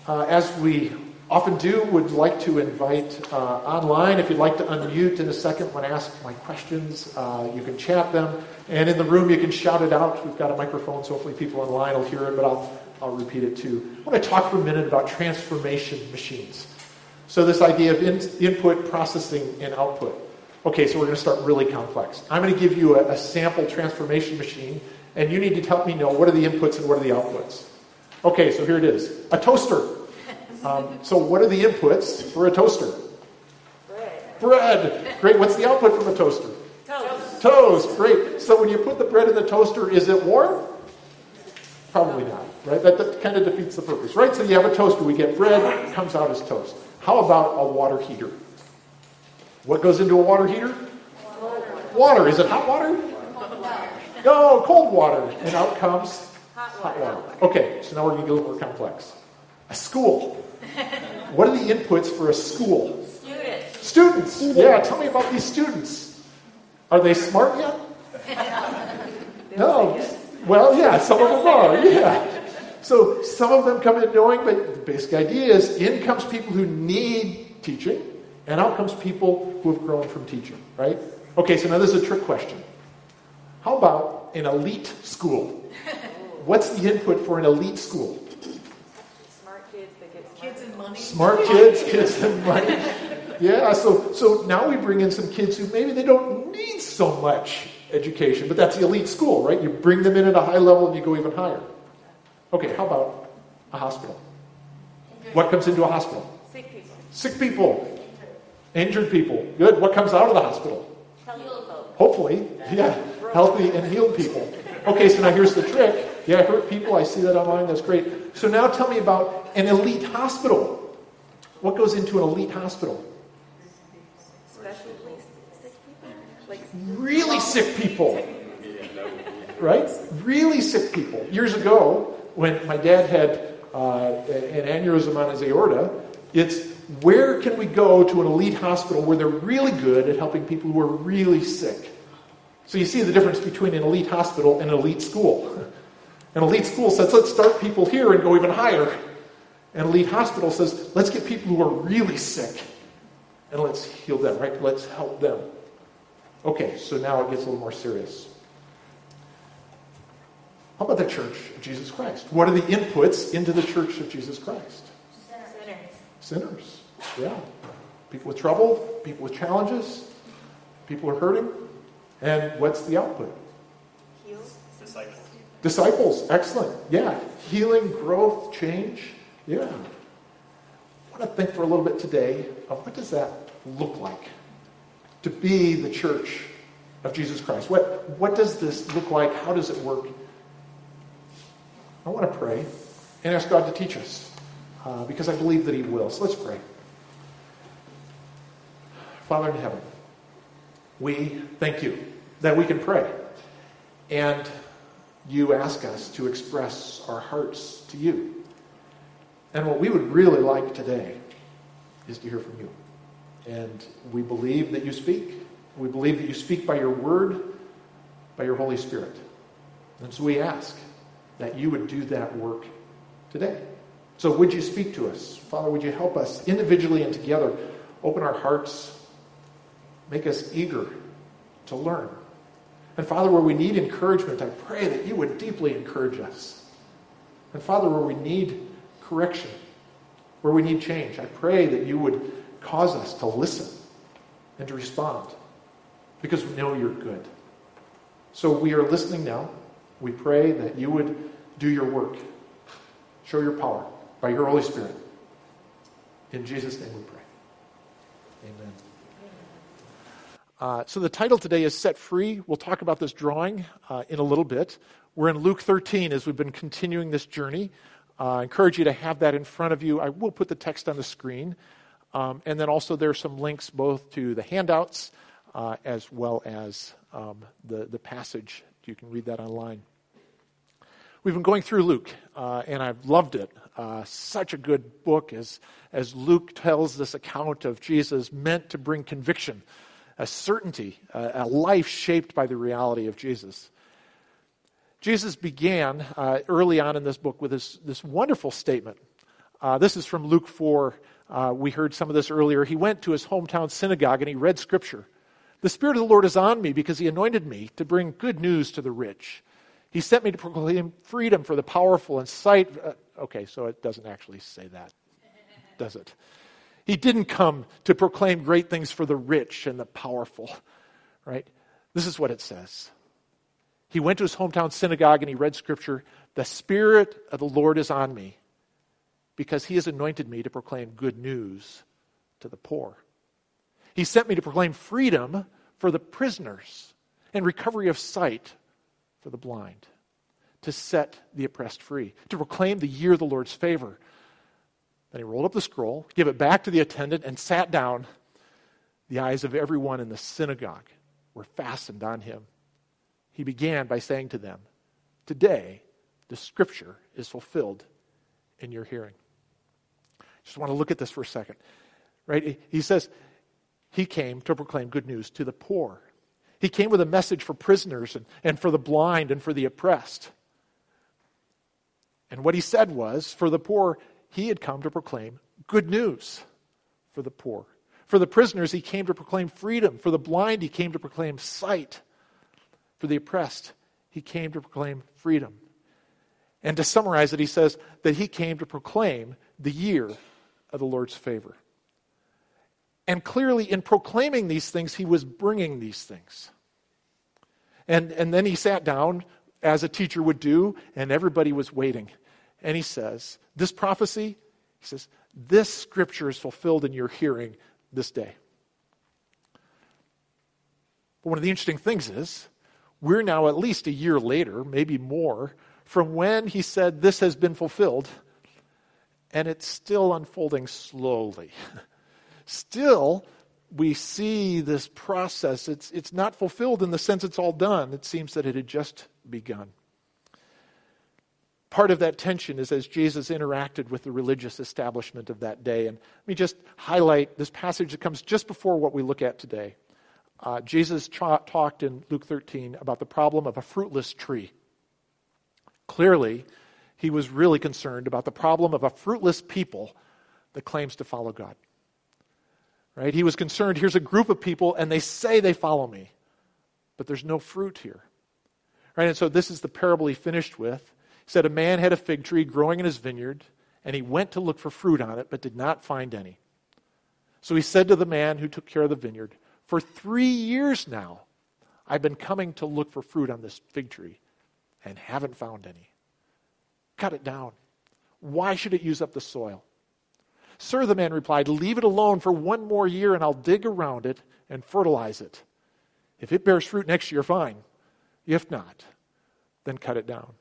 As we often do, would like to invite online. If you'd like to unmute in a second when I ask my questions, you can chat them. And in the room, you can shout it out. We've got a microphone, so hopefully people online will hear it, but I'll repeat it too. I want to talk for a minute about transformation machines. So this idea of input, processing, and output. Okay, so we're going to start really complex. I'm going to give you a sample transformation machine, and you need to help me know what are the inputs and what are the outputs. Okay, so here it is. A toaster. So what are the inputs for a toaster? Bread. Great. What's the output from a toaster? Toast. Great. So when you put the bread in the toaster, is it warm? Probably not, right? That kind of defeats the purpose, right? So you have a toaster. We get bread. It comes out as toast. How about a water heater? What goes into a water heater? Water. Is it hot water? No, cold water. And out comes hot water. Okay, so now we're going to get a little more complex. A school. What are the inputs for a school? Students. Yeah, tell me about these students. Are they smart yet? No. Well, yeah, some of them are. Yeah. So some of them come in knowing, but the basic idea is in comes people who need teaching, and out comes people who have grown from teaching, right? Okay, so now this is a trick question. How about an elite school? What's the input for an elite school? Smart kids that get kids and money. Smart kids and money. Yeah, so now we bring in some kids who maybe they don't need so much education, but that's the elite school, right? You bring them in at a high level and you go even higher. Okay, how about a hospital? What comes into a hospital? Sick people. Sick people. Injured people. Good. What comes out of the hospital? Hopefully, yeah, healthy and healed people. Okay, so now here's the trick. Yeah, hurt people. I see that online. That's great. So now tell me about an elite hospital. What goes into an elite hospital? Especially sick people. Like really sick people. Right? Really sick people. Years ago, when my dad had an aneurysm on his aorta, it's where can we go to an elite hospital where they're really good at helping people who are really sick? So you see the difference between an elite hospital and an elite school. An elite school says, let's start people here and go even higher. An elite hospital says, let's get people who are really sick and let's heal them, right? Let's help them. Okay, so now it gets a little more serious. How about the Church of Jesus Christ? What are the inputs into the Church of Jesus Christ? Sinners. Yeah. People with trouble, people with challenges, people are hurting. And what's the output? Disciples. Excellent. Yeah. Healing, growth, change. Yeah. I want to think for a little bit today of what does that look like to be the Church of Jesus Christ? What does this look like? How does it work? I want to pray and ask God to teach us because I believe that He will. So let's pray. Father in heaven, we thank you that we can pray. And you ask us to express our hearts to you. And what we would really like today is to hear from you. And we believe that you speak. We believe that you speak by your word, by your Holy Spirit. And so we ask that you would do that work today. So would you speak to us? Father, would you help us individually and together open our hearts, make us eager to learn. And Father, where we need encouragement, I pray that you would deeply encourage us. And Father, where we need correction, where we need change, I pray that you would cause us to listen and to respond because we know you're good. So we are listening now. We pray that you would do your work, show your power by your Holy Spirit. In Jesus' name we pray. Amen. So the title today is Set Free. We'll talk about this drawing in a little bit. We're in Luke 13 as we've been continuing this journey. I encourage you to have that in front of you. I will put the text on the screen. And then also there are some links both to the handouts as well as the passage. You can read that online. We've been going through Luke, and I've loved it. Such a good book as Luke tells this account of Jesus meant to bring conviction, a certainty, a life shaped by the reality of Jesus. Jesus began early on in this book with this wonderful statement This is from Luke 4. We heard some of this earlier. He went to his hometown synagogue and he read Scripture. The Spirit of the Lord is on me because he anointed me to bring good news to the rich. He sent me to proclaim freedom for the powerful and sight. Okay, so it doesn't actually say that, does it? He didn't come to proclaim great things for the rich and the powerful, right? This is what it says. He went to his hometown synagogue and he read Scripture. The Spirit of the Lord is on me because he has anointed me to proclaim good news to the poor. He sent me to proclaim freedom for the prisoners and recovery of sight for the blind, to set the oppressed free, to proclaim the year of the Lord's favor. Then he rolled up the scroll, gave it back to the attendant, and sat down. The eyes of everyone in the synagogue were fastened on him. He began by saying to them, "Today, the Scripture is fulfilled in your hearing." Just want to look at this for a second. Right? He says he came to proclaim good news to the poor. He came with a message for prisoners and for the blind and for the oppressed. And what he said was, for the poor, he had come to proclaim good news for the poor. For the prisoners, he came to proclaim freedom. For the blind, he came to proclaim sight. For the oppressed, he came to proclaim freedom. And to summarize it, he says that he came to proclaim the year of the Lord's favor. And clearly, in proclaiming these things, he was bringing these things. And then he sat down, as a teacher would do, and everybody was waiting. And he says, this prophecy, he says, this Scripture is fulfilled in your hearing this day. But one of the interesting things is, we're now at least a year later, maybe more, from when he said this has been fulfilled, and it's still unfolding slowly. Still, we see this process. It's not fulfilled in the sense it's all done. It seems that it had just begun. Part of that tension is as Jesus interacted with the religious establishment of that day. And let me just highlight this passage that comes just before what we look at today. Jesus talked in Luke 13 about the problem of a fruitless tree. Clearly, he was really concerned about the problem of a fruitless people that claims to follow God. Right? He was concerned, here's a group of people, and they say they follow me, but there's no fruit here. Right? And so this is the parable he finished with. He said, a man had a fig tree growing in his vineyard, and he went to look for fruit on it, but did not find any. So he said to the man who took care of the vineyard, for 3 years now, I've been coming to look for fruit on this fig tree, and haven't found any. Cut it down. Why should it use up the soil? Sir, the man replied, leave it alone for 1 more year and I'll dig around it and fertilize it. If it bears fruit next year, fine. If not, then cut it down.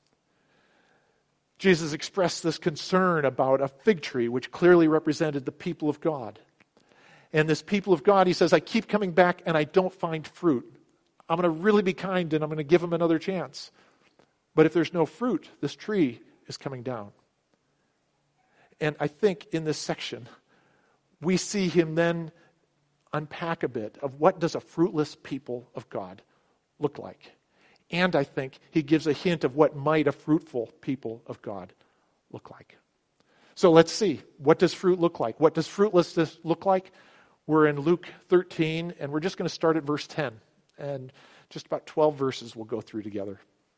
Jesus expressed this concern about a fig tree, which clearly represented the people of God. And this people of God, he says, I keep coming back and I don't find fruit. I'm going to really be kind and I'm going to give them another chance. But if there's no fruit, this tree is coming down. And I think in this section, we see him then unpack a bit of what does a fruitless people of God look like. And I think he gives a hint of what might a fruitful people of God look like. So let's see. What does fruit look like? What does fruitlessness look like? We're in Luke 13, and we're just going to start at verse 10. And just about 12 verses we'll go through together.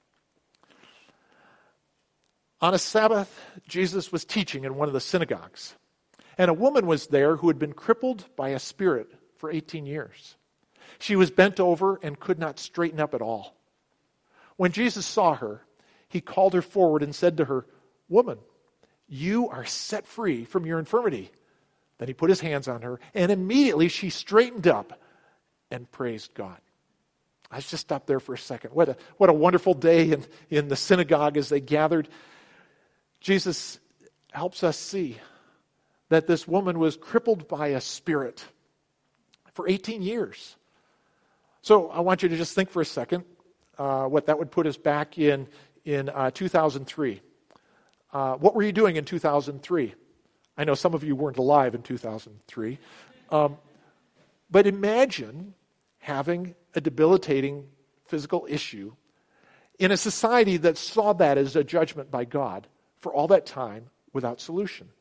On a Sabbath, Jesus was teaching in one of the synagogues. And a woman was there who had been crippled by a spirit for 18 years. She was bent over and could not straighten up at all. When Jesus saw her, he called her forward and said to her, Woman, you are set free from your infirmity. Then he put his hands on her, and immediately she straightened up and praised God. Let's just stop there for a second. What a wonderful day in the synagogue as they gathered. Jesus helps us see that this woman was crippled by a spirit for 18 years. So I want you to just think for a second what that would put us back in 2003. What were you doing in 2003? I know some of you weren't alive in 2003. But imagine having a debilitating physical issue in a society that saw that as a judgment by God for all that time without solution.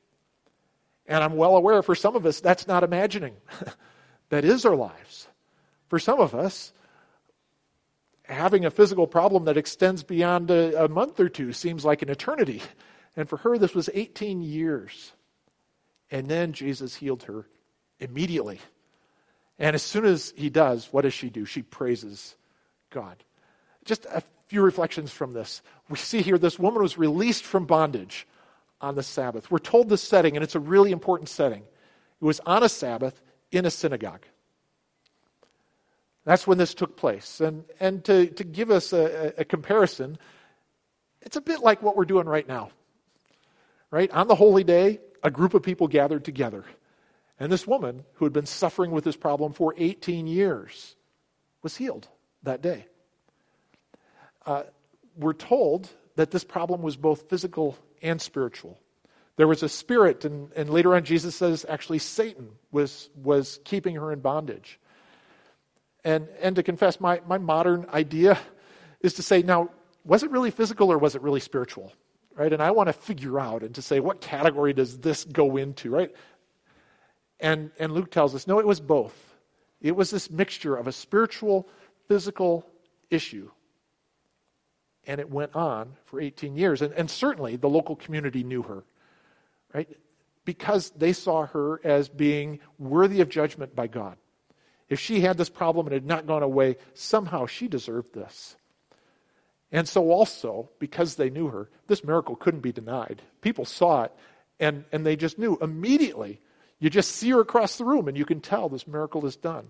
And I'm well aware for some of us, that's not imagining. That is our lives. For some of us, having a physical problem that extends beyond a month or two seems like an eternity. And for her, this was 18 years. And then Jesus healed her immediately. And as soon as he does, what does she do? She praises God. Just a few reflections from this. We see here this woman was released from bondage on the Sabbath. We're told the setting, and it's a really important setting. It was on a Sabbath in a synagogue. That's when this took place. And to give us a comparison, it's a bit like what we're doing right now. Right? On the holy day, a group of people gathered together. And this woman, who had been suffering with this problem for 18 years, was healed that day. We're told that this problem was both physical and spiritual. There was a spirit, and later on Jesus says actually Satan was keeping her in bondage. And to confess, my modern idea is to say, now, was it really physical or was it really spiritual? Right? And I want to figure out and to say, what category does this go into, right? And Luke tells us, no, it was both. It was this mixture of a spiritual, physical issue. And it went on for 18 years. And certainly the local community knew her, right? Because they saw her as being worthy of judgment by God. If she had this problem and had not gone away, somehow she deserved this. And so also, because they knew her, this miracle couldn't be denied. People saw it, and they just knew immediately. You just see her across the room, and you can tell this miracle is done.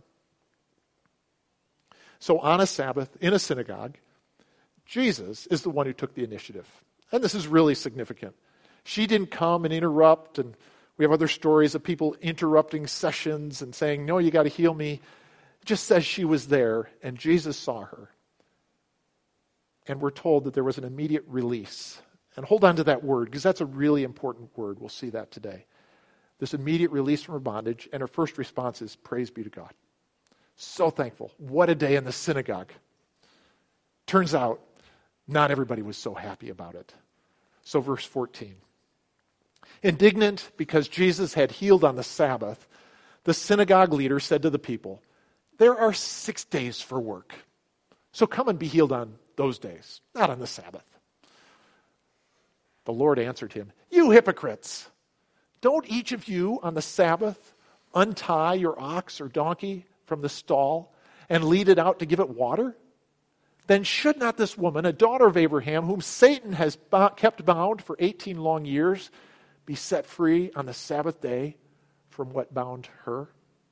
So on a Sabbath, in a synagogue, Jesus is the one who took the initiative. And this is really significant. She didn't come and interrupt, and we have other stories of people interrupting sessions and saying, no, you got to heal me. It just says she was there, and Jesus saw her. And we're told that there was an immediate release. And hold on to that word, because that's a really important word. We'll see that today. This immediate release from her bondage, and her first response is, praise be to God. So thankful. What a day in the synagogue. Turns out, not everybody was so happy about it. So verse 14. Indignant because Jesus had healed on the Sabbath, the synagogue leader said to the people, there are 6 days for work. So come and be healed on those days, not on the Sabbath. The Lord answered him, you hypocrites! Don't each of you on the Sabbath untie your ox or donkey from the stall and lead it out to give it water? Then should not this woman, a daughter of Abraham, whom Satan has kept bound for 18 long years, be set free on the Sabbath day from what bound her?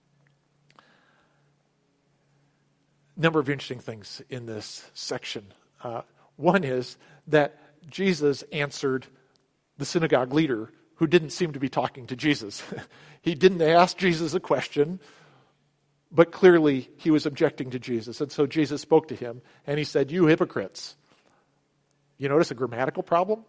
Number of interesting things in this section. One is that Jesus answered the synagogue leader who didn't seem to be talking to Jesus. He didn't ask Jesus a question, but clearly he was objecting to Jesus. And so Jesus spoke to him, and he said, you hypocrites. You notice a grammatical problem?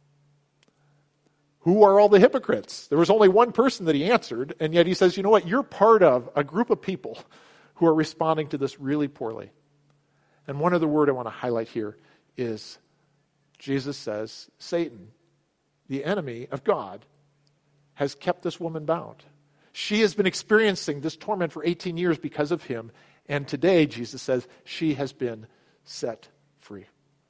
Who are all the hypocrites? There was only one person that he answered, and yet he says, you know what? You're part of a group of people who are responding to this really poorly. And one other word I want to highlight here is Jesus says, Satan, the enemy of God, has kept this woman bound. She has been experiencing this torment for 18 years because of him. And today, Jesus says, she has been set free.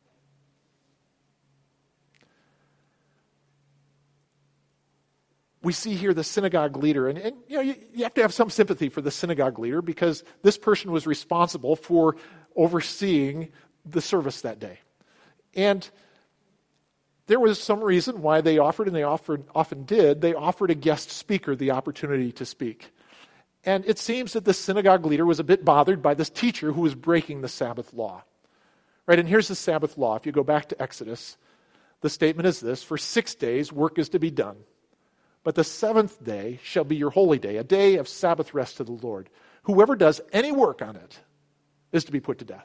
We see here the synagogue leader, and you know, you have to have some sympathy for the synagogue leader because this person was responsible for overseeing the service that day. And there was some reason why they offered, and they often did, they offered a guest speaker the opportunity to speak. And it seems that the synagogue leader was a bit bothered by this teacher who was breaking the Sabbath law. Right, and here's the Sabbath law. If you go back to Exodus, the statement is this: for 6 days work is to be done. But the seventh day shall be your holy day, a day of Sabbath rest to the Lord. Whoever does any work on it is to be put to death.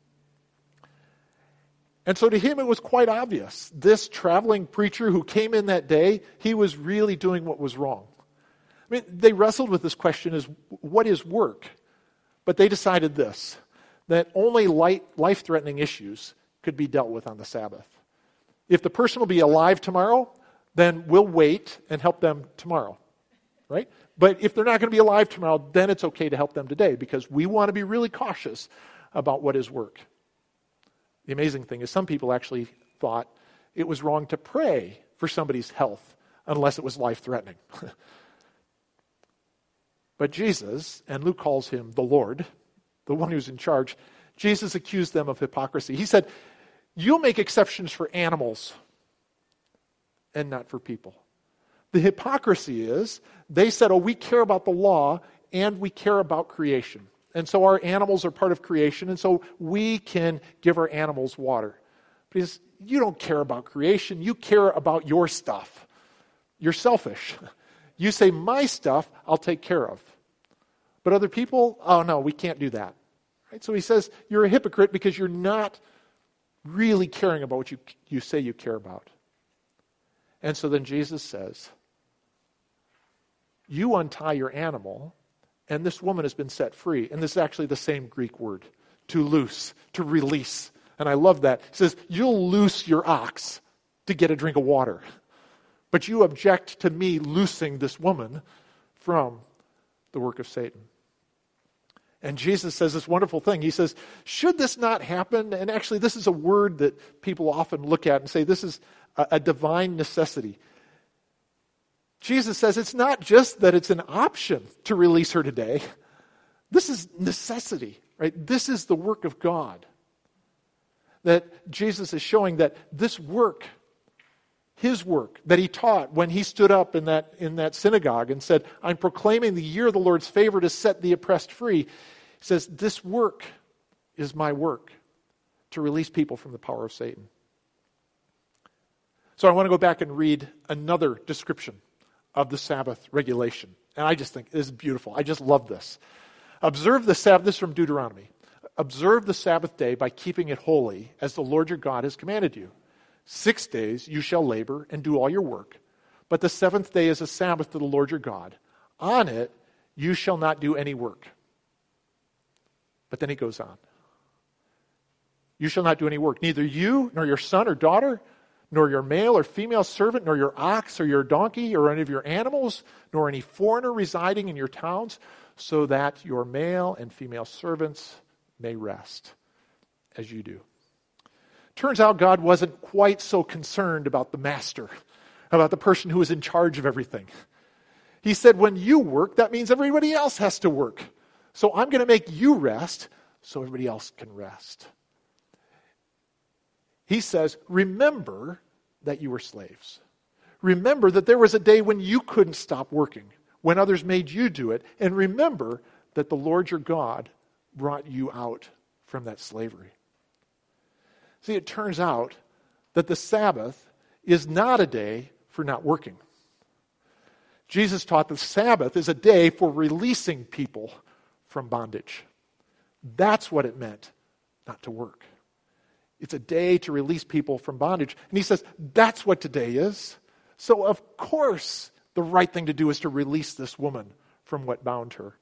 And so to him it was quite obvious. This traveling preacher who came in that day, he was really doing what was wrong. I mean, they wrestled with this question as, what is work? But they decided this, that only life-threatening issues could be dealt with on the Sabbath. If the person will be alive tomorrow, then we'll wait and help them tomorrow. right? But if they're not going to be alive tomorrow, then it's okay to help them today because we want to be really cautious about what is work. The amazing thing is some people actually thought it was wrong to pray for somebody's health unless it was life-threatening. But Jesus, and Luke calls him the Lord, the one who's in charge, Jesus accused them of hypocrisy. He said, you'll make exceptions for animals and not for people. The hypocrisy is, they said, we care about the law and we care about creation. And so our animals are part of creation, and so we can give our animals water. Because you don't care about creation, you care about your stuff. You're selfish. You say, my stuff, I'll take care of. But other people, oh no, we can't do that. Right? So he says, you're a hypocrite because you're not really caring about what you say you care about. And so then Jesus says, you untie your animal, and this woman has been set free. And this is actually the same Greek word, to loose, to release. And I love that. It says, you'll loose your ox to get a drink of water. But you object to me loosing this woman from the work of Satan. And Jesus says this wonderful thing. He says, should this not happen? And actually, this is a word that people often look at and say, this is a divine necessity. Jesus says it's not just that it's an option to release her today. This is necessity, right? This is the work of God. That Jesus is showing that this work, his work that he taught when he stood up in that synagogue and said, I'm proclaiming the year of the Lord's favor to set the oppressed free. He says, this work is my work to release people from the power of Satan. So I want to go back and read another description of the Sabbath regulation. And I just think this is beautiful. I just love this. Observe the Sabbath, this is from Deuteronomy. Observe the Sabbath day by keeping it holy, as the Lord your God has commanded you. 6 days you shall labor and do all your work, but the seventh day is a Sabbath to the Lord your God. On it you shall not do any work. But then he goes on. You shall not do any work, neither you nor your son or daughter, nor your male or female servant, nor your ox or your donkey or any of your animals, nor any foreigner residing in your towns, so that your male and female servants may rest as you do. Turns out God wasn't quite so concerned about the master, about the person who was in charge of everything. He said, when you work, that means everybody else has to work. So I'm going to make you rest so everybody else can rest. He says, remember that you were slaves. Remember that there was a day when you couldn't stop working, when others made you do it. And remember that the Lord your God brought you out from that slavery. See, it turns out that the Sabbath is not a day for not working. Jesus taught the Sabbath is a day for releasing people from bondage. That's what it meant, not to work. It's a day to release people from bondage. And he says, that's what today is. So of course, the right thing to do is to release this woman from what bound her.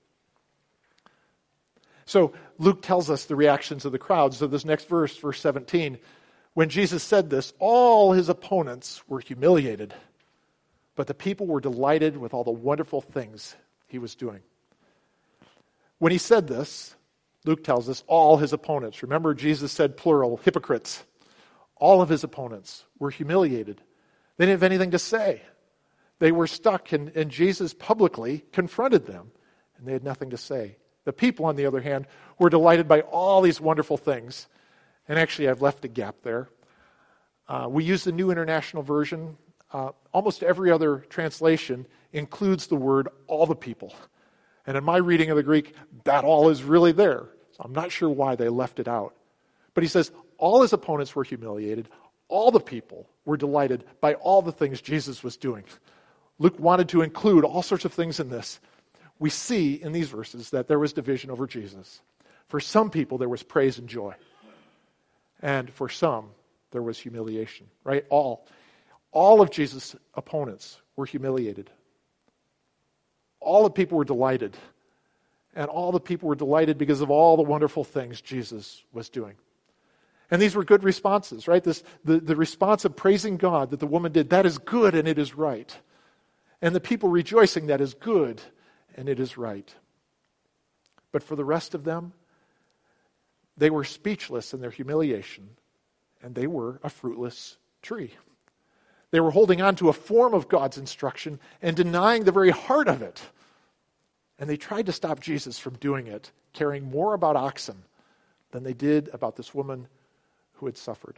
So Luke tells us the reactions of the crowd. So this next verse, verse 17, when Jesus said this, all his opponents were humiliated, but the people were delighted with all the wonderful things he was doing. When he said this, Luke tells us all his opponents. Remember, Jesus said plural, hypocrites. All of his opponents were humiliated. They didn't have anything to say. They were stuck, and Jesus publicly confronted them, and they had nothing to say. The people, on the other hand, were delighted by all these wonderful things. And actually, I've left a gap there. We use the New International Version. Almost every other translation includes the word all the people. And in my reading of the Greek, that all is really there. So I'm not sure why they left it out. But he says, all his opponents were humiliated. All the people were delighted by all the things Jesus was doing. Luke wanted to include all sorts of things in this. We see in these verses that there was division over Jesus. For some people, there was praise and joy. And for some, there was humiliation, right? All of Jesus' opponents were humiliated. All the people were delighted. And all the people were delighted because of all the wonderful things Jesus was doing. And these were good responses, right? The response of praising God that the woman did, that is good and it is right. and the people rejoicing that is good and it is right. But for the rest of them, they were speechless in their humiliation, and they were a fruitless tree. They were holding on to a form of God's instruction and denying the very heart of it. And they tried to stop Jesus from doing it, caring more about oxen than they did about this woman who had suffered.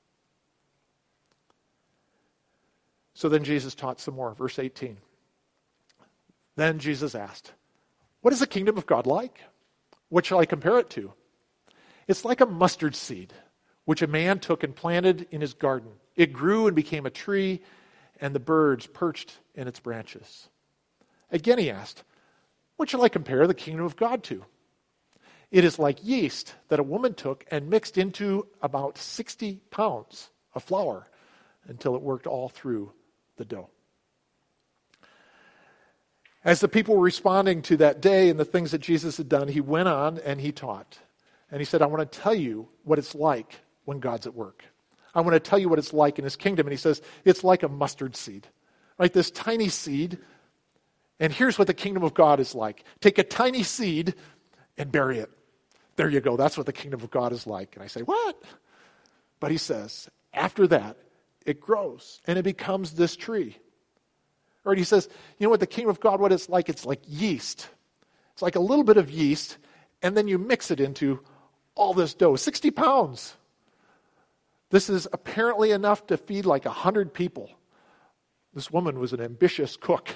So then Jesus taught some more. Verse 18. Then Jesus asked, "What is the kingdom of God like? What shall I compare it to? It's like a mustard seed, which a man took and planted in his garden. It grew and became a tree, and the birds perched in its branches." Again he asked, "What shall I compare the kingdom of God to? It is like yeast that a woman took and mixed into about 60 pounds of flour until it worked all through the dough." As the people were responding to that day and the things that Jesus had done, he went on and he taught. And he said, "I want to tell you what it's like when God's at work. I want to tell you what it's like in his kingdom." And he says, it's like a mustard seed, right? This tiny seed. And here's what the kingdom of God is like. Take a tiny seed and bury it. There you go. That's what the kingdom of God is like. And I say, what? But he says, after that, it grows and it becomes this tree. Or he says, you know what the kingdom of God, what it's like? It's like yeast. It's like a little bit of yeast, and then you mix it into all this dough, 60 pounds. This is apparently enough to feed like 100 people. This woman was an ambitious cook.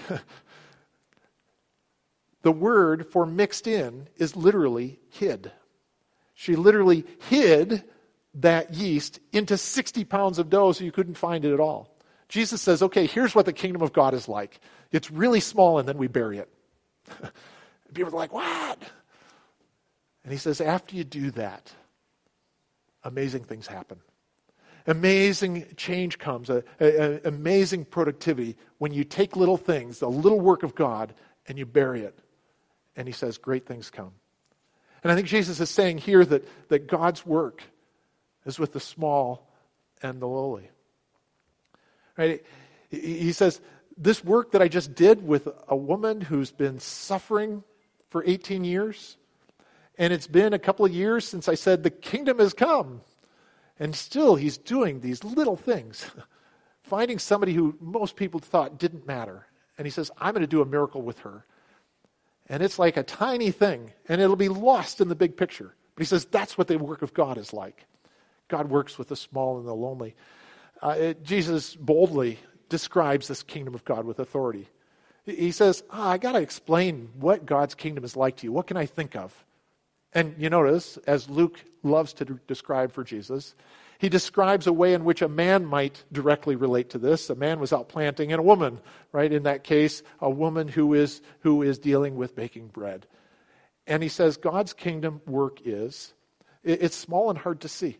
The word for mixed in is literally hid. She literally hid that yeast into 60 pounds of dough so you couldn't find it at all. Jesus says, okay, here's what the kingdom of God is like. It's really small and then we bury it. People are like, what? And he says, after you do that, amazing things happen. Amazing change comes, amazing productivity when you take little things, the little work of God, and you bury it. And he says, great things come. And I think Jesus is saying here that God's work is with the small and the lowly. Right? He says, this work that I just did with a woman who's been suffering for 18 years, and it's been a couple of years since I said the kingdom has come, and still he's doing these little things, finding somebody who most people thought didn't matter. And he says, I'm going to do a miracle with her. And it's like a tiny thing, and it'll be lost in the big picture. But he says that's what the work of God is like. God works with the small and the lonely. Jesus boldly describes this kingdom of God with authority. He says, I got to explain what God's kingdom is like to you. What can I think of? And you notice, as Luke loves to describe for Jesus, he describes a way in which a man might directly relate to this. A man was out planting, and a woman, right? In that case, a woman who is dealing with baking bread. And he says, God's kingdom work it's small and hard to see.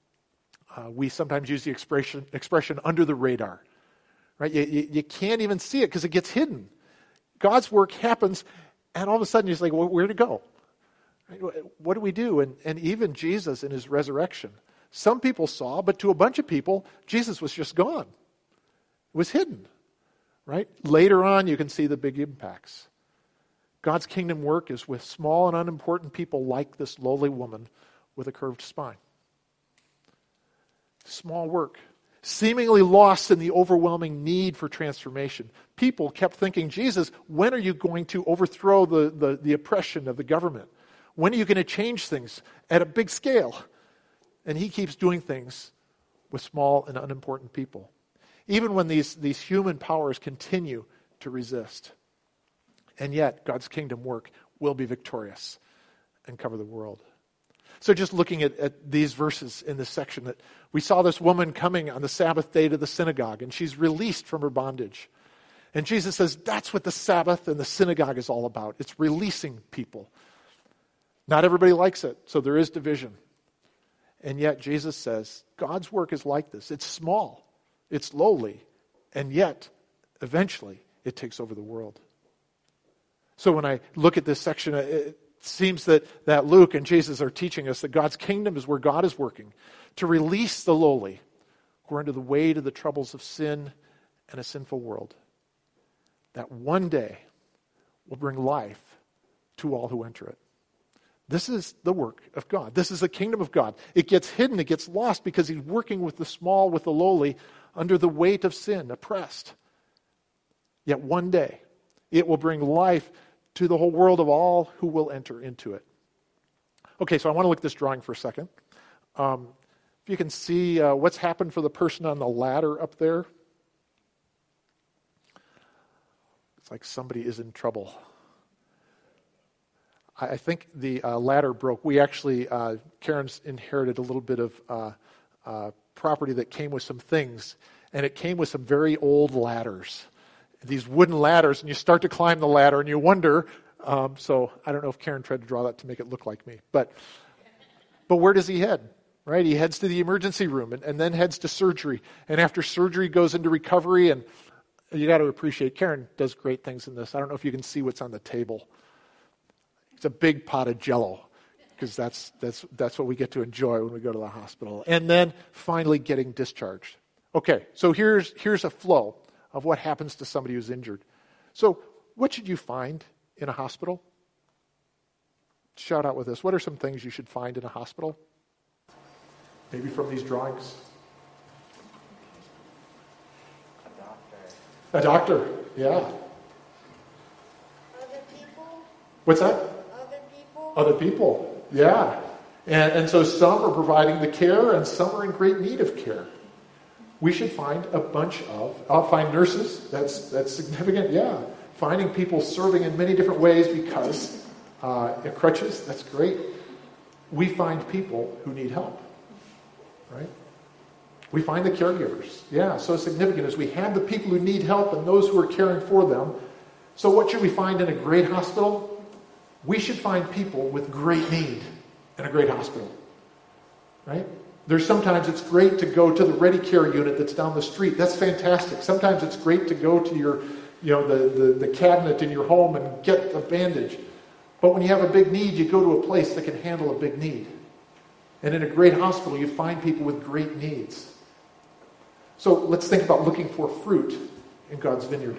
We sometimes use the expression under the radar, right? You can't even see it because it gets hidden. God's work happens, and all of a sudden you're just like, well, where'd it go? Right? What do we do? And even Jesus in his resurrection, some people saw, but to a bunch of people, Jesus was just gone. It was hidden, right? Later on, you can see the big impacts. God's kingdom work is with small and unimportant people like this lowly woman with a curved spine. Small work, seemingly lost in the overwhelming need for transformation. People kept thinking, Jesus, when are you going to overthrow the oppression of the government? When are you going to change things at a big scale? And he keeps doing things with small and unimportant people, even when these human powers continue to resist. And yet, God's kingdom work will be victorious and cover the world. So just looking at these verses in this section, that we saw this woman coming on the Sabbath day to the synagogue, and she's released from her bondage. And Jesus says that's what the Sabbath and the synagogue is all about. It's releasing people. Not everybody likes it, so there is division. And yet Jesus says God's work is like this. It's small, it's lowly, and yet eventually it takes over the world. So when I look at this section, it seems that Luke and Jesus are teaching us that God's kingdom is where God is working to release the lowly who are under the weight of the troubles of sin and a sinful world. that one day will bring life to all who enter it. This is the work of God. This is the kingdom of God. It gets hidden, it gets lost because he's working with the small, with the lowly, under the weight of sin, oppressed. Yet one day, it will bring life to the whole world of all who will enter into it. Okay, so I want to look at this drawing for a second. If you can see what's happened for the person on the ladder up there. It's like somebody is in trouble. I think the ladder broke. We actually, Karen's inherited a little bit of property that came with some things, and it came with some very old ladders. These wooden ladders, and you start to climb the ladder, and you wonder, so I don't know if Karen tried to draw that to make it look like me, but where does he head? Right? He heads to the emergency room and then heads to surgery. And after surgery goes into recovery, and you got to appreciate, Karen does great things in this. I don't know if you can see what's on the table. It's a big pot of Jell-O, because that's what we get to enjoy when we go to the hospital. And then finally getting discharged. Okay, so here's a flow of what happens to somebody who's injured. So what should you find in a hospital? Shout out with this. What are some things you should find in a hospital? Maybe from these drawings. A doctor, yeah. Other people. What's that? Other people. Other people, yeah. And so some are providing the care, and some are in great need of care. We should find a bunch of, I'll find nurses, that's significant, yeah. Finding people serving in many different ways because crutches, that's great. We find people who need help, right? We find the caregivers, yeah, so significant as we have the people who need help and those who are caring for them. So what should we find in a great hospital? We should find people with great need in a great hospital, right? There's sometimes it's great to go to the Ready Care unit that's down the street. That's fantastic. Sometimes it's great to go to your, the cabinet in your home and get a bandage. But when you have a big need, you go to a place that can handle a big need. And in a great hospital, you find people with great needs. So let's think about looking for fruit in God's vineyard.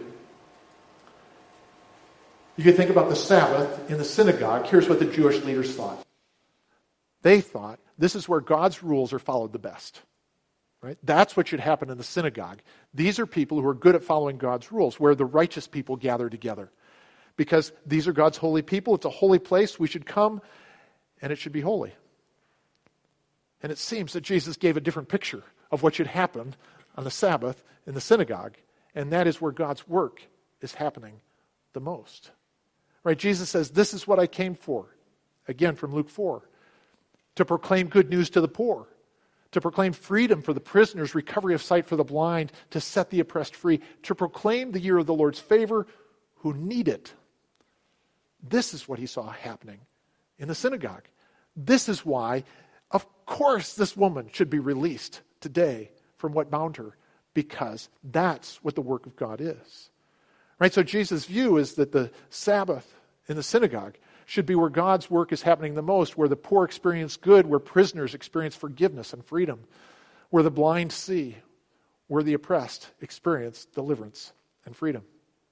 You can think about the Sabbath in the synagogue. Here's what the Jewish leaders thought. They thought this is where God's rules are followed the best. Right? That's what should happen in the synagogue. These are people who are good at following God's rules, where the righteous people gather together. Because these are God's holy people. It's a holy place. We should come, and it should be holy. And it seems that Jesus gave a different picture of what should happen on the Sabbath in the synagogue. And that is where God's work is happening the most. Right? Jesus says, this is what I came for. Again, from Luke 4. To proclaim good news to the poor. To proclaim freedom for the prisoners, recovery of sight for the blind, to set the oppressed free. To proclaim the year of the Lord's favor who need it. This is what he saw happening in the synagogue. This is why, of course, this woman should be released today from what bound her, because that's what the work of God is. Right? So Jesus' view is that the Sabbath in the synagogue should be where God's work is happening the most, where the poor experience good, where prisoners experience forgiveness and freedom, where the blind see, where the oppressed experience deliverance and freedom.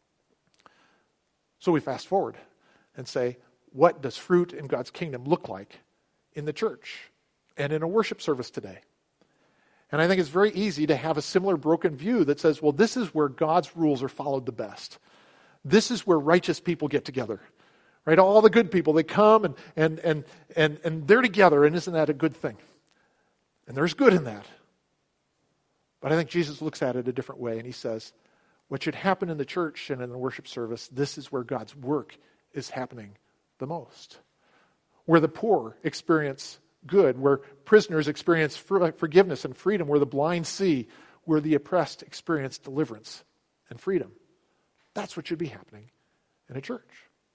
So we fast forward and say, what does fruit in God's kingdom look like in the church and in a worship service today? And I think it's very easy to have a similar broken view that says, well, this is where God's rules are followed the best. This is where righteous people get together. Right? All the good people, they come and they're together, and isn't that a good thing? And there's good in that. But I think Jesus looks at it a different way, and he says, what should happen in the church and in the worship service, this is where God's work is happening the most. Where the poor experience good, where prisoners experience forgiveness and freedom, where the blind see, where the oppressed experience deliverance and freedom. That's what should be happening in a church.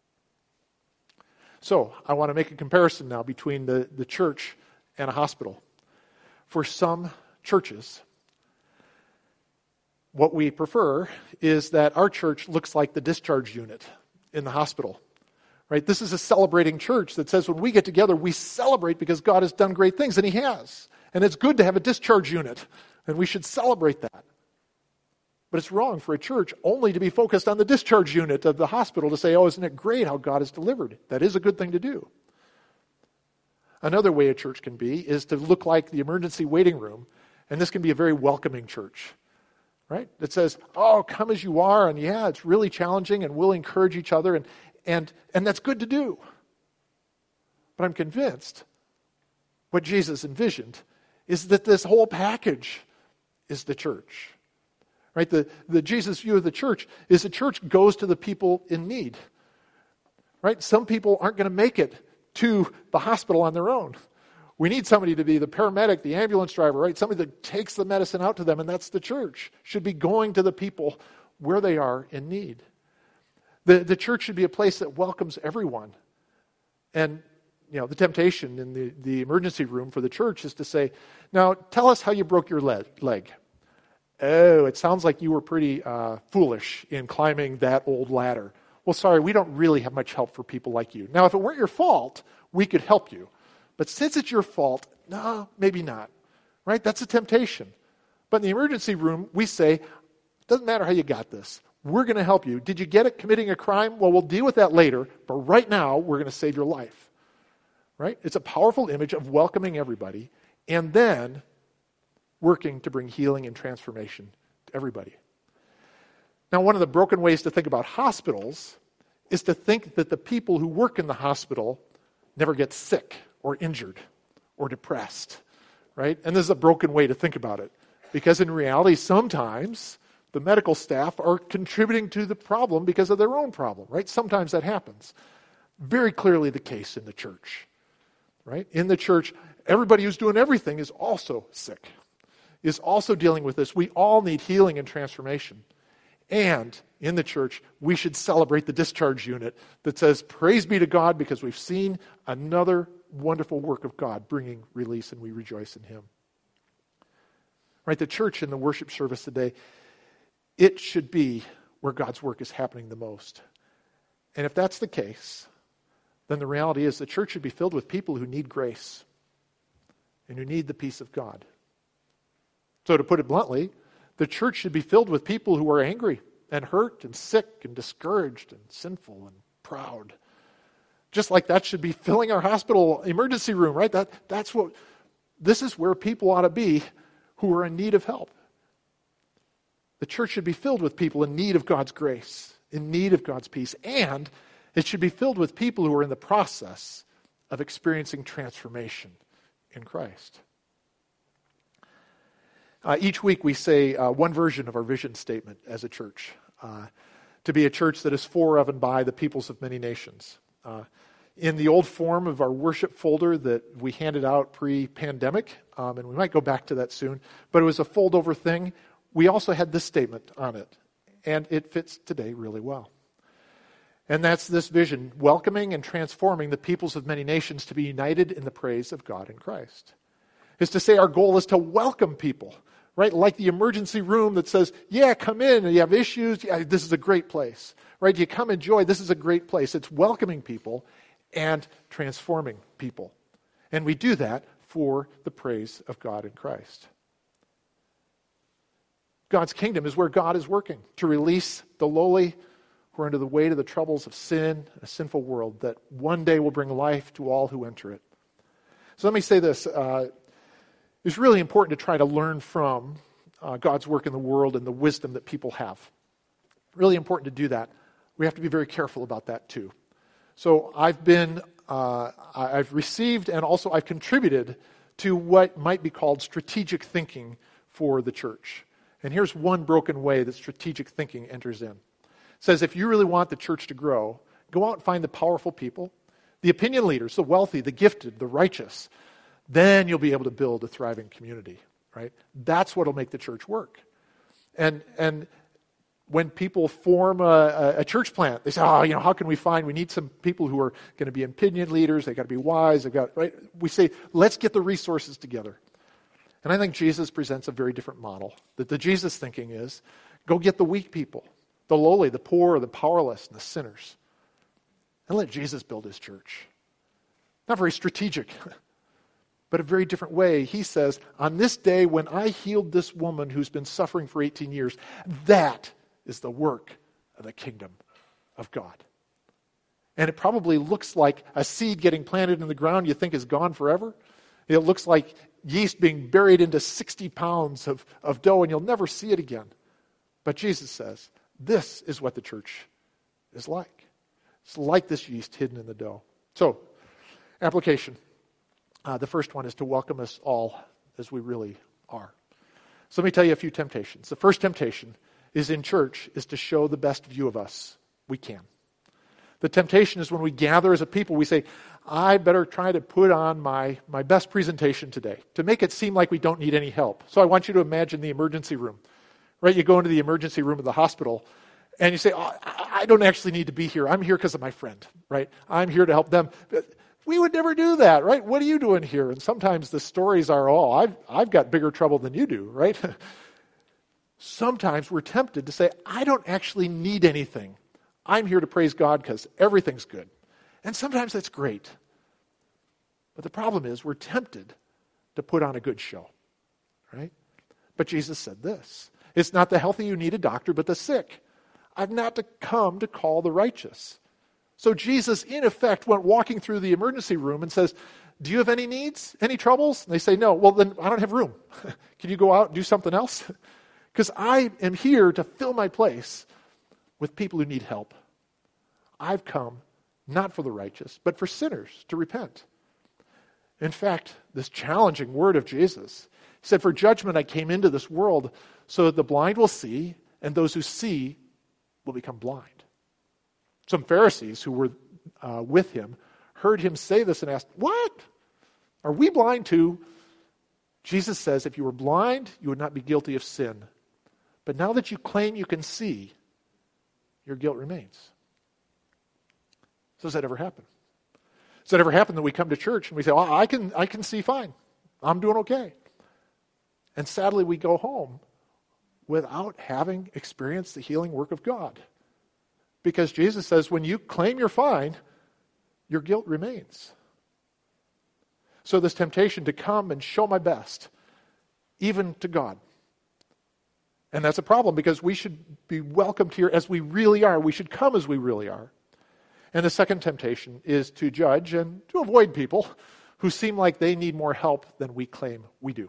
So I want to make a comparison now between the church and a hospital. For some churches, what we prefer is that our church looks like the discharge unit in the hospital. Right? This is a celebrating church that says when we get together, we celebrate because God has done great things, and he has. And it's good to have a discharge unit, and we should celebrate that. But it's wrong for a church only to be focused on the discharge unit of the hospital to say, oh, isn't it great how God has delivered? That is a good thing to do. Another way a church can be is to look like the emergency waiting room, and this can be a very welcoming church, right? That says, oh, come as you are, and yeah, it's really challenging, and we'll encourage each other, and that's good to do. But I'm convinced what Jesus envisioned is that this whole package is the church. Right? The Jesus view of the church is the church goes to the people in need. Right? Some people aren't going to make it to the hospital on their own. We need somebody to be the paramedic, the ambulance driver, right? Somebody that takes the medicine out to them, and that's the church. Should be going to the people where they are in need. The church should be a place that welcomes everyone. And the temptation in the emergency room for the church is to say, now tell us how you broke your leg. Oh, it sounds like you were pretty foolish in climbing that old ladder. Well, sorry, we don't really have much help for people like you. Now, if it weren't your fault, we could help you. But since it's your fault, no, maybe not. Right? That's a temptation. But in the emergency room, we say, it doesn't matter how you got this. We're going to help you. Did you get it committing a crime? Well, we'll deal with that later. But right now, we're going to save your life. Right? It's a powerful image of welcoming everybody and then working to bring healing and transformation to everybody. Now, one of the broken ways to think about hospitals is to think that the people who work in the hospital never get sick or injured or depressed, right? And this is a broken way to think about it, because in reality, sometimes the medical staff are contributing to the problem because of their own problem, right? Sometimes that happens. Very clearly the case in the church, right? In the church, everybody who's doing everything is also sick, is also dealing with this. We all need healing and transformation. And in the church, we should celebrate the discharge unit that says, praise be to God, because we've seen another wonderful work of God bringing release, and we rejoice in Him. Right? The church in the worship service today, it should be where God's work is happening the most. And if that's the case, then the reality is the church should be filled with people who need grace and who need the peace of God. So to put it bluntly, the church should be filled with people who are angry and hurt and sick and discouraged and sinful and proud. Just like that should be filling our hospital emergency room, right? This is where people ought to be who are in need of help. The church should be filled with people in need of God's grace, in need of God's peace, and it should be filled with people who are in the process of experiencing transformation in Christ. Each week we say one version of our vision statement as a church, to be a church that is for, of, and by the peoples of many nations. In the old form of our worship folder that we handed out pre-pandemic, and we might go back to that soon, but it was a fold-over thing, we also had this statement on it, and it fits today really well. And that's this vision, welcoming and transforming the peoples of many nations to be united in the praise of God in Christ. Is to say our goal is to welcome people, right? Like the emergency room that says, yeah, come in, and you have issues, yeah, this is a great place, right? You come enjoy, this is a great place. It's welcoming people and transforming people. And we do that for the praise of God in Christ. God's kingdom is where God is working to release the lowly who are under the weight of the troubles of sin, a sinful world that one day will bring life to all who enter it. So let me say this. It's really important to try to learn from God's work in the world and the wisdom that people have. Really important to do that. We have to be very careful about that too. So I've received and also I've contributed to what might be called strategic thinking for the church. And here's one broken way that strategic thinking enters in. It says if you really want the church to grow, go out and find the powerful people, the opinion leaders, the wealthy, the gifted, the righteous. Then you'll be able to build a thriving community, right? That's what will make the church work. And when people form a church plant, they say, how can we need some people who are going to be opinion leaders, they've got to be wise, right? We say, let's get the resources together. And I think Jesus presents a very different model. That the Jesus thinking is, go get the weak people, the lowly, the poor, the powerless, and the sinners. And let Jesus build his church. Not very strategic. But a very different way. He says, on this day when I healed this woman who's been suffering for 18 years, that is the work of the kingdom of God. And it probably looks like a seed getting planted in the ground you think is gone forever. It looks like yeast being buried into 60 pounds of dough and you'll never see it again. But Jesus says, this is what the church is like. It's like this yeast hidden in the dough. So, application. The first one is to welcome us all as we really are. So let me tell you a few temptations. The first temptation is in church is to show the best view of us we can. The temptation is when we gather as a people, we say, I better try to put on my best presentation today to make it seem like we don't need any help. So I want you to imagine the emergency room, right? You go into the emergency room of the hospital and you say, I don't actually need to be here. I'm here because of my friend, right? I'm here to help them. We would never do that, right? What are you doing here? And sometimes the stories are, I've got bigger trouble than you do, right? Sometimes we're tempted to say, I don't actually need anything. I'm here to praise God because everything's good. And sometimes that's great. But the problem is we're tempted to put on a good show, right? But Jesus said this, it's not the healthy who need a doctor, but the sick. I've not come to call the righteous. So Jesus, in effect, went walking through the emergency room and says, do you have any needs, any troubles? And they say, no. Well, then I don't have room. Can you go out and do something else? Because I am here to fill my place with people who need help. I've come not for the righteous, but for sinners to repent. In fact, this challenging word of Jesus, he said, for judgment I came into this world so that the blind will see and those who see will become blind. Some Pharisees who were with him heard him say this and asked, what? Are we blind too? Jesus says, if you were blind, you would not be guilty of sin. But now that you claim you can see, your guilt remains. So does that ever happen? Does that ever happen that we come to church and we say, well, I can see fine. I'm doing okay. And sadly, we go home without having experienced the healing work of God. Because Jesus says, when you claim you're fine, your guilt remains. So this temptation to come and show my best, even to God. And that's a problem because we should be welcomed here as we really are. We should come as we really are. And the second temptation is to judge and to avoid people who seem like they need more help than we claim we do.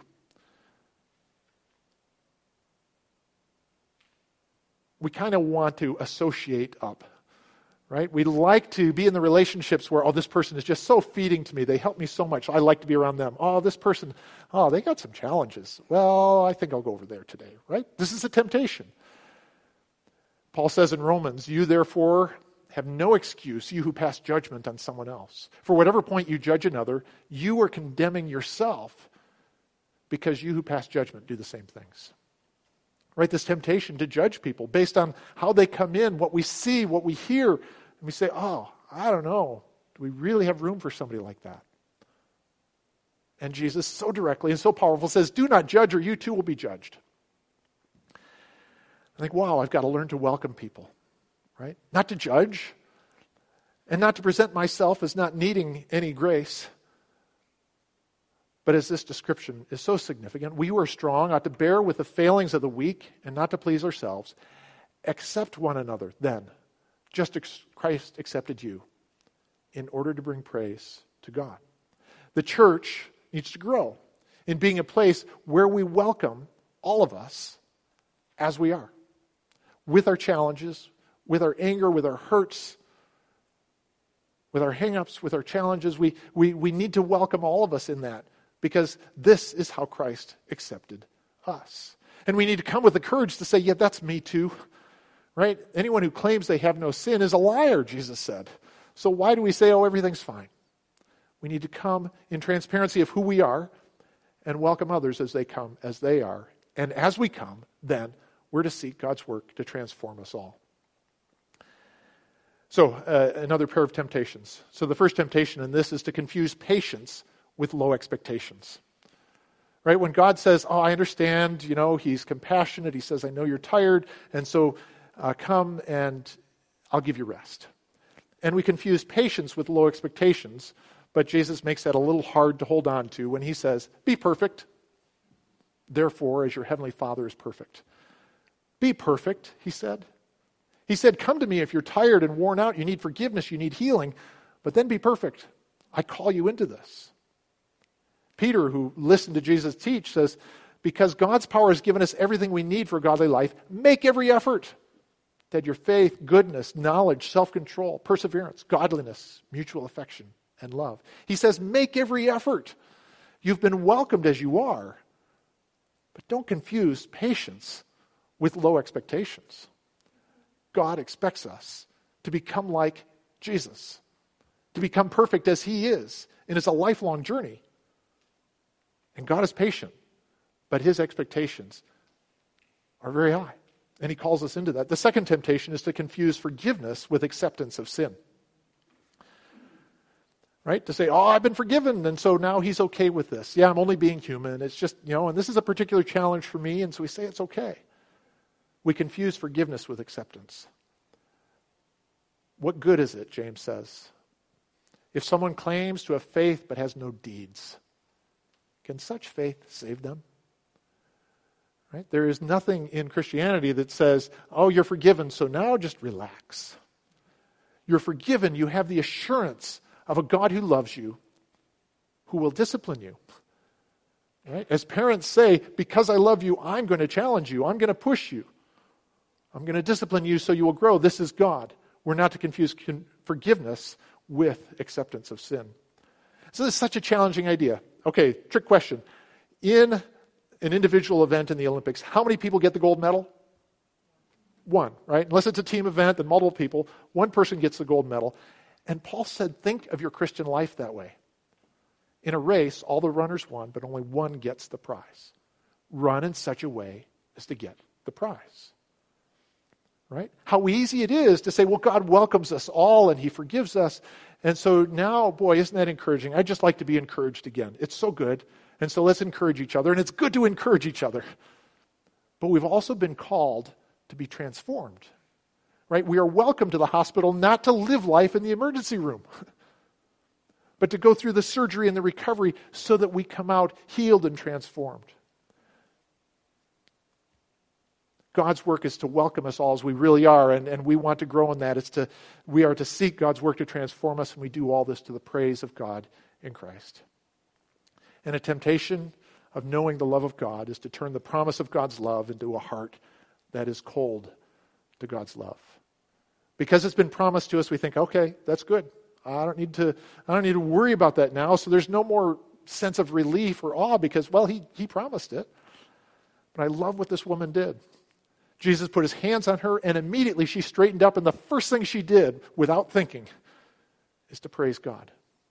We kind of want to associate up, right? We like to be in the relationships where, this person is just so feeding to me. They help me so much. I like to be around them. This person, they got some challenges. Well, I think I'll go over there today, right? This is a temptation. Paul says in Romans, you therefore have no excuse, you who pass judgment on someone else. For whatever point you judge another, you are condemning yourself because you who pass judgment do the same things. Right, this temptation to judge people based on how they come in, what we see, what we hear. And we say, I don't know. Do we really have room for somebody like that? And Jesus so directly and so powerful says, do not judge or you too will be judged. I think, wow, I've got to learn to welcome people, right? Not to judge and not to present myself as not needing any grace. But as this description is so significant, we who are strong ought to bear with the failings of the weak and not to please ourselves. Accept one another then, just as Christ accepted you, in order to bring praise to God. The church needs to grow in being a place where we welcome all of us as we are, with our challenges, with our anger, with our hurts, with our hang-ups, with our challenges. We need to welcome all of us in that. Because this is how Christ accepted us. And we need to come with the courage to say, yeah, that's me too. Right? Anyone who claims they have no sin is a liar, Jesus said. So why do we say, everything's fine? We need to come in transparency of who we are and welcome others as they come, as they are. And as we come, then, we're to seek God's work to transform us all. So, another pair of temptations. So the first temptation in this is to confuse patience with low expectations. Right? When God says, I understand, he's compassionate. He says, I know you're tired. And so come and I'll give you rest. And we confuse patience with low expectations But Jesus makes that a little hard to hold on to when he says, be perfect, therefore, as your heavenly Father is perfect. Be perfect, he said. He said, come to me if you're tired and worn out, you need forgiveness, you need healing, but then be perfect. I call you into this. Peter, who listened to Jesus teach, says, because God's power has given us everything we need for a godly life, make every effort that your faith, goodness, knowledge, self-control, perseverance, godliness, mutual affection, and love. He says, make every effort. You've been welcomed as you are, but don't confuse patience with low expectations. God expects us to become like Jesus, to become perfect as he is, and it's a lifelong journey. And God is patient, but his expectations are very high. And he calls us into that. The second temptation is to confuse forgiveness with acceptance of sin. Right? To say, I've been forgiven, and so now he's okay with this. Yeah, I'm only being human. It's just, and this is a particular challenge for me, and so we say it's okay. We confuse forgiveness with acceptance. What good is it, James says, if someone claims to have faith but has no deeds? Can such faith save them? Right? There is nothing in Christianity that says, you're forgiven, so now just relax. You're forgiven, you have the assurance of a God who loves you, who will discipline you. Right? As parents say, because I love you, I'm going to challenge you, I'm going to push you. I'm going to discipline you so you will grow. This is God. We're not to confuse forgiveness with acceptance of sin. So this is such a challenging idea. Okay, trick question. In an individual event in the Olympics, how many people get the gold medal? One, right? Unless it's a team event and multiple people, one person gets the gold medal. And Paul said, think of your Christian life that way. In a race, all the runners won, but only one gets the prize. Run in such a way as to get the prize. Right? How easy it is to say, well, God welcomes us all and he forgives us. And so now, boy, isn't that encouraging? I'd just like to be encouraged again. It's so good. And so let's encourage each other. And it's good to encourage each other. But we've also been called to be transformed. Right? We are welcome to the hospital not to live life in the emergency room, but to go through the surgery and the recovery so that we come out healed and transformed. God's work is to welcome us all as we really are, and we want to grow in that. We are to seek God's work to transform us, and we do all this to the praise of God in Christ. And a temptation of knowing the love of God is to turn the promise of God's love into a heart that is cold to God's love. Because it's been promised to us, we think, okay, that's good. I don't need to worry about that now, so there's no more sense of relief or awe because, well, he promised it. But I love what this woman did. Jesus put his hands on her, and immediately she straightened up, and the first thing she did, without thinking, is to praise God.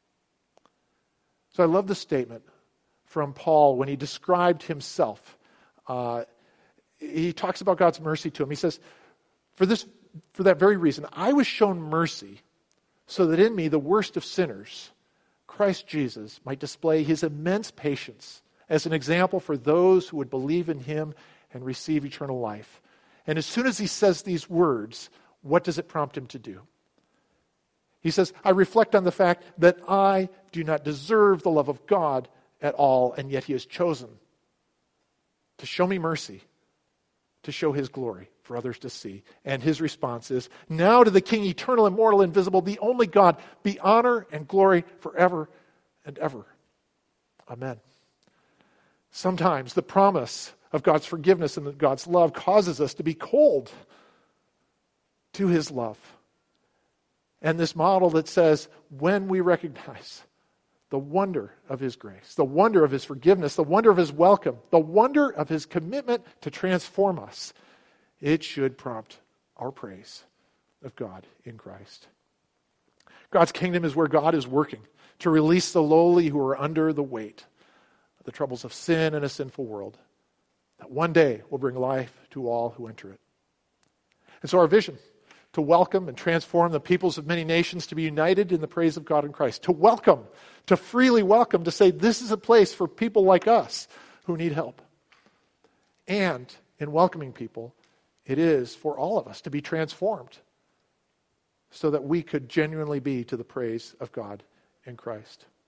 So I love the statement from Paul when he described himself. He talks about God's mercy to him. He says, for that very reason, I was shown mercy so that in me, the worst of sinners, Christ Jesus might display his immense patience as an example for those who would believe in him and receive eternal life. And as soon as he says these words, what does it prompt him to do? He says, I reflect on the fact that I do not deserve the love of God at all, and yet he has chosen to show me mercy, to show his glory for others to see. And his response is, now to the King, eternal, immortal, invisible, the only God, be honor and glory forever and ever. Amen. Sometimes the promise of God's forgiveness and God's love causes us to be cold to his love. And this model that says, when we recognize the wonder of his grace, the wonder of his forgiveness, the wonder of his welcome, the wonder of his commitment to transform us, it should prompt our praise of God in Christ. God's kingdom is where God is working to release the lowly who are under the weight of the troubles of sin in a sinful world, that one day will bring life to all who enter it. And so our vision, to welcome and transform the peoples of many nations to be united in the praise of God in Christ. To welcome, to freely welcome, to say this is a place for people like us who need help. And in welcoming people, it is for all of us to be transformed so that we could genuinely be to the praise of God in Christ.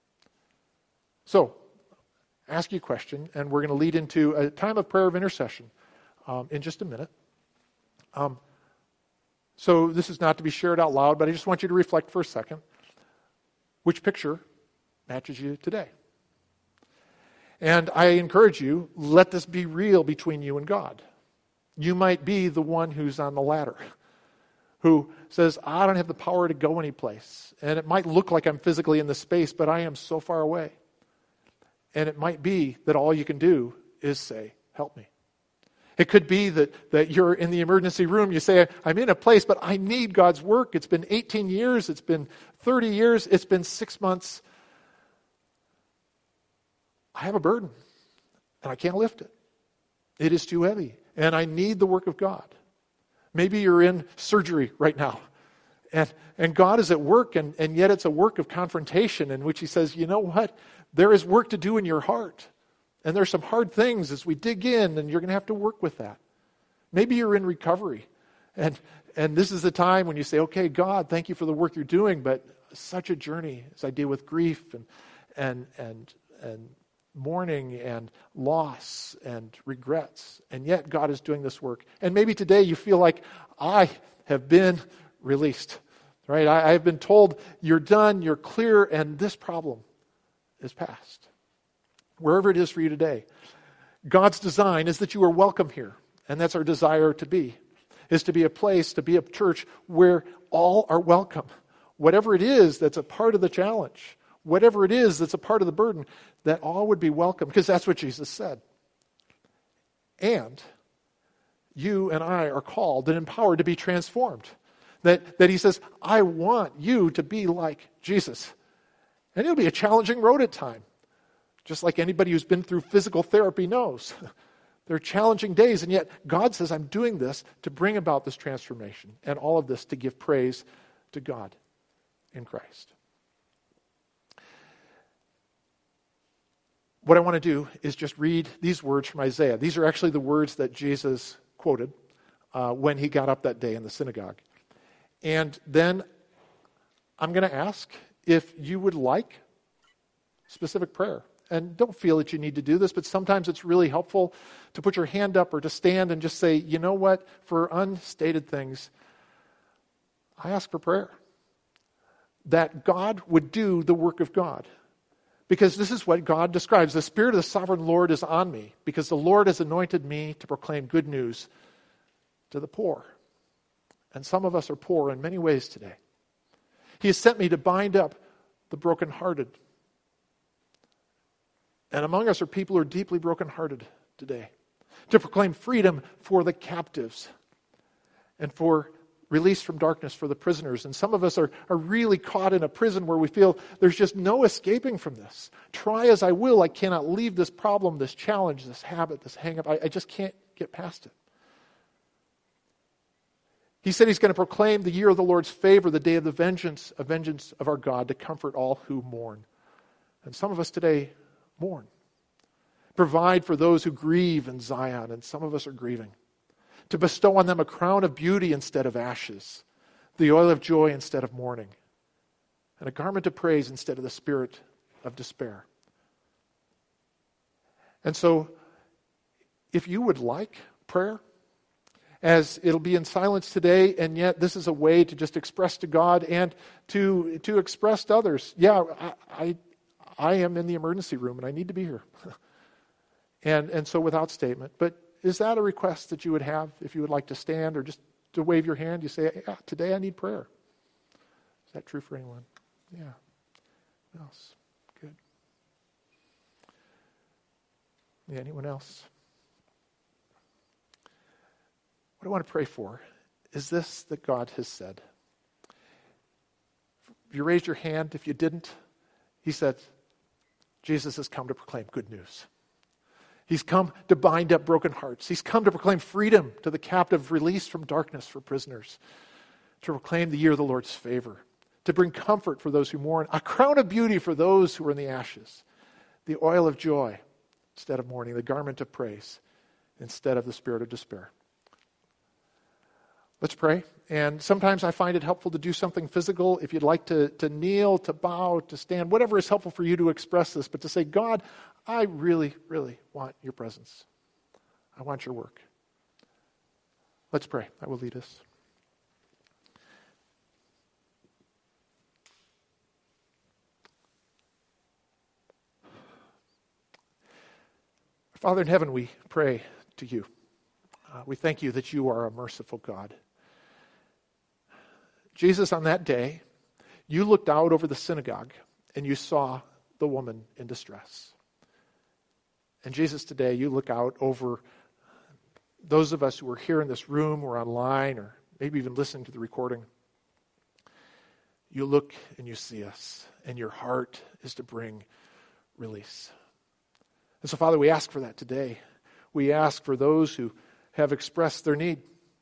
So, ask you a question, and we're going to lead into a time of prayer of intercession in just a minute. So this is not to be shared out loud, but I just want you to reflect for a second. Which picture matches you today? And I encourage you, let this be real between you and God. You might be the one who's on the ladder, who says, I don't have the power to go anyplace. And it might look like I'm physically in the space, but I am so far away. And it might be that all you can do is say, help me. It could be that you're in the emergency room. You say, I'm in a place, but I need God's work. It's been 18 years. It's been 30 years. It's been 6 months. I have a burden, and I can't lift it. It is too heavy, and I need the work of God. Maybe you're in surgery right now, and God is at work, and yet it's a work of confrontation in which he says, you know what? There is work to do in your heart. And there's some hard things as we dig in, and you're going to have to work with that. Maybe you're in recovery, and this is the time when you say, okay, God, thank you for the work you're doing, but such a journey as I deal with grief and mourning and loss and regrets. And yet God is doing this work. And maybe today you feel like I have been released, right? I have been told you're done, you're clear, and this problem is past. Wherever it is for you today, God's design is that you are welcome here. And that's our desire to be, is to be a place, to be a church where all are welcome. Whatever it is that's a part of the challenge, whatever it is that's a part of the burden, that all would be welcome, because that's what Jesus said. And you and I are called and empowered to be transformed. That he says, I want you to be like Jesus. And it'll be a challenging road at times. Just like anybody who's been through physical therapy knows. There are challenging days, and yet God says, I'm doing this to bring about this transformation, and all of this to give praise to God in Christ. What I want to do is just read these words from Isaiah. These are actually the words that Jesus quoted when he got up that day in the synagogue. And then I'm going to ask if you would like specific prayer. And don't feel that you need to do this, but sometimes it's really helpful to put your hand up or to stand and just say, you know what, for unstated things, I ask for prayer. That God would do the work of God. Because this is what God describes. The Spirit of the Sovereign Lord is on me, because the Lord has anointed me to proclaim good news to the poor. And some of us are poor in many ways today. He has sent me to bind up the brokenhearted. And among us are people who are deeply brokenhearted today. To proclaim freedom for the captives and for release from darkness for the prisoners. And some of us are really caught in a prison where we feel there's just no escaping from this. Try as I will, I cannot leave this problem, this challenge, this habit, this hang-up. I just can't get past it. He said he's going to proclaim the year of the Lord's favor, the day of the vengeance of our God, to comfort all who mourn. And some of us today mourn. Provide for those who grieve in Zion, and some of us are grieving. To bestow on them a crown of beauty instead of ashes, the oil of joy instead of mourning, and a garment of praise instead of the spirit of despair. And so, if you would like prayer, as it'll be in silence today, and yet this is a way to just express to God and to express to others, yeah, I am in the emergency room and I need to be here. and so without statement. But is that a request that you would have if you would like to stand or just to wave your hand? You say, yeah, today I need prayer. Is that true for anyone? Yeah. What else? Good. Yeah, anyone else? What I want to pray for is this that God has said. If you raised your hand, if you didn't, he said, Jesus has come to proclaim good news. He's come to bind up broken hearts. He's come to proclaim freedom to the captive, release from darkness for prisoners, to proclaim the year of the Lord's favor, to bring comfort for those who mourn, a crown of beauty for those who are in the ashes, the oil of joy instead of mourning, the garment of praise instead of the spirit of despair. Let's pray. And sometimes I find it helpful to do something physical. If you'd like to kneel, to bow, to stand, whatever is helpful for you to express this, but to say, God, I really, really want your presence. I want your work. Let's pray. I will lead us. Father in heaven, we pray to you. We thank you that you are a merciful God. Jesus, on that day, you looked out over the synagogue and you saw the woman in distress. And Jesus, today, you look out over those of us who are here in this room or online or maybe even listening to the recording. You look and you see us, and your heart is to bring release. And so, Father, we ask for that today. We ask for those who have expressed their need,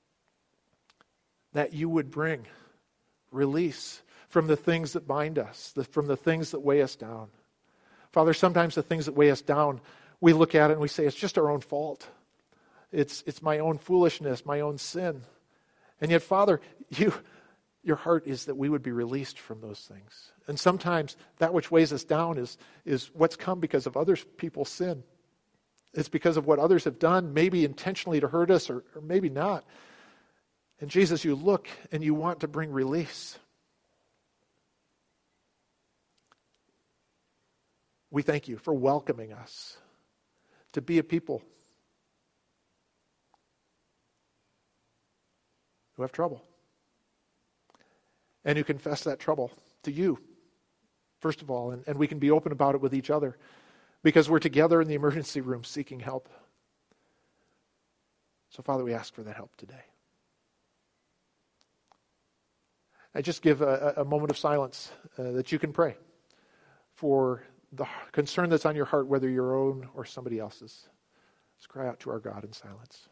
that you would bring release from the things that bind us, from the things that weigh us down. Father, sometimes the things that weigh us down, we look at it and we say, it's just our own fault. It's my own foolishness, my own sin. And yet, Father, your heart is that we would be released from those things. And sometimes that which weighs us down is what's come because of other people's sin. It's because of what others have done, maybe intentionally to hurt us or maybe not. And Jesus, you look and you want to bring release. We thank you for welcoming us to be a people who have trouble and who confess that trouble to you, first of all, and we can be open about it with each other because we're together in the emergency room seeking help. So, Father, we ask for that help today. I just give a moment of silence that you can pray for the concern that's on your heart, whether your own or somebody else's. Let's cry out to our God in silence.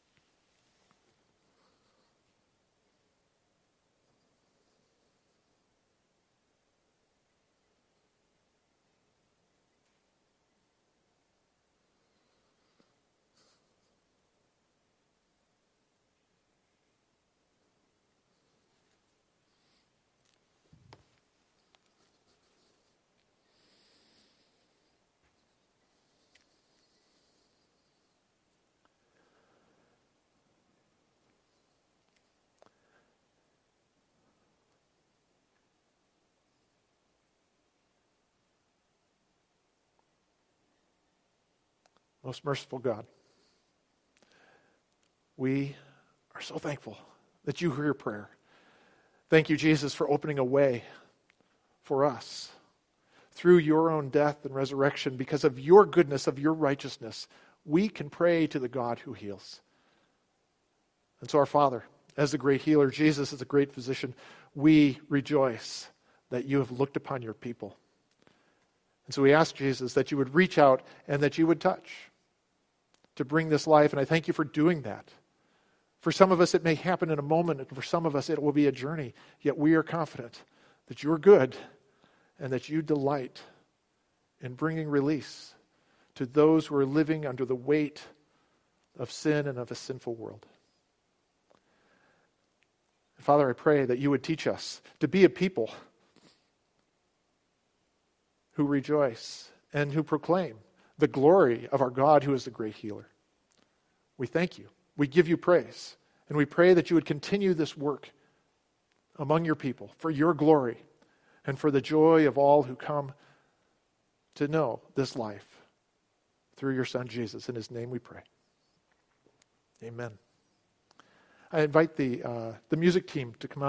Most merciful God, we are so thankful that you hear prayer. Thank you, Jesus, for opening a way for us through your own death and resurrection. Because of your goodness, of your righteousness, we can pray to the God who heals. And so our Father, as the great healer, Jesus as a great physician, we rejoice that you have looked upon your people. And so we ask, Jesus, that you would reach out and that you would touch to bring this life. And I thank you for doing that. For some of us, it may happen in a moment. And for some of us, it will be a journey. Yet we are confident that you're good and that you delight in bringing release to those who are living under the weight of sin and of a sinful world. Father, I pray that you would teach us to be a people who rejoice and who proclaim the glory of our God who is the great healer. We thank you. We give you praise. And we pray that you would continue this work among your people for your glory and for the joy of all who come to know this life through your Son Jesus. In his name we pray. Amen. I invite the music team to come out.